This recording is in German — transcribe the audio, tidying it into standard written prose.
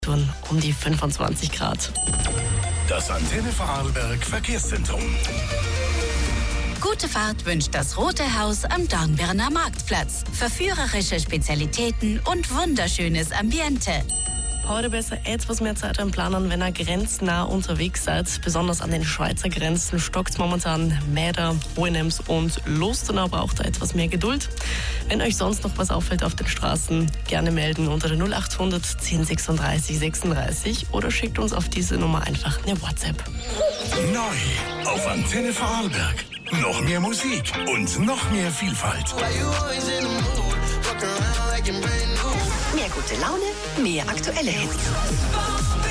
Um die 25 Grad. Das Antenne Vorarlberg Verkehrszentrum. Gute Fahrt wünscht das Rote Haus am Dornbirner Marktplatz. Verführerische Spezialitäten und wunderschönes Ambiente. Heute besser etwas mehr Zeit einplanen, wenn ihr grenznah unterwegs seid. Besonders an den Schweizer Grenzen stockt momentan Mäder, Hohenems und Lustenau braucht da etwas mehr Geduld. Wenn euch sonst noch was auffällt auf den Straßen, gerne melden unter der 0800 10 36 36 oder schickt uns auf diese Nummer einfach eine WhatsApp. Neu auf Antenne Vorarlberg. Noch mehr Musik und noch mehr Vielfalt. Mehr gute Laune, mehr aktuelle Hits.